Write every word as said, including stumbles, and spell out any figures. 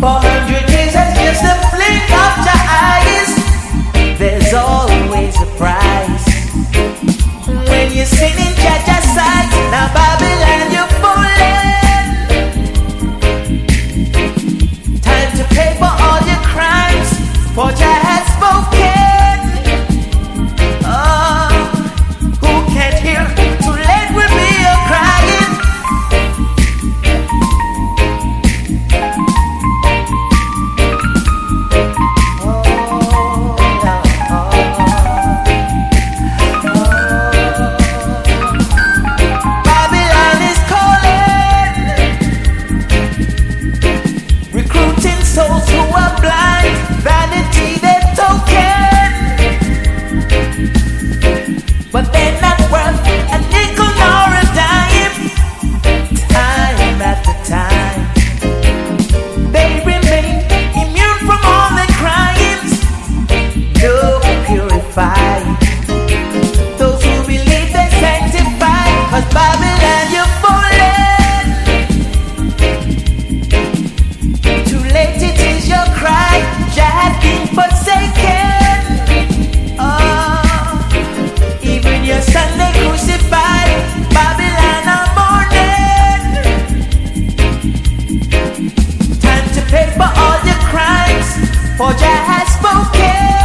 For hundred years and just a blink of your eyes, there's always a price. When you're sitting at your sight, now Babylon you're fooling. Time to pay for all your crimes, for Jah has spoken. Oh, who can't hear? Too late will be a crying. Souls who are blind, vanity they token, but they're not worth a nickel nor a dime. Time after time, they remain immune from all their crimes. No purified, those who believe they sanctified, 'cause Babylon you're fooling. It is your cry, Jah has been forsaken. Oh, even your son they crucified, Babylon are mourning. Time to pay for all your crimes, for Jah has spoken.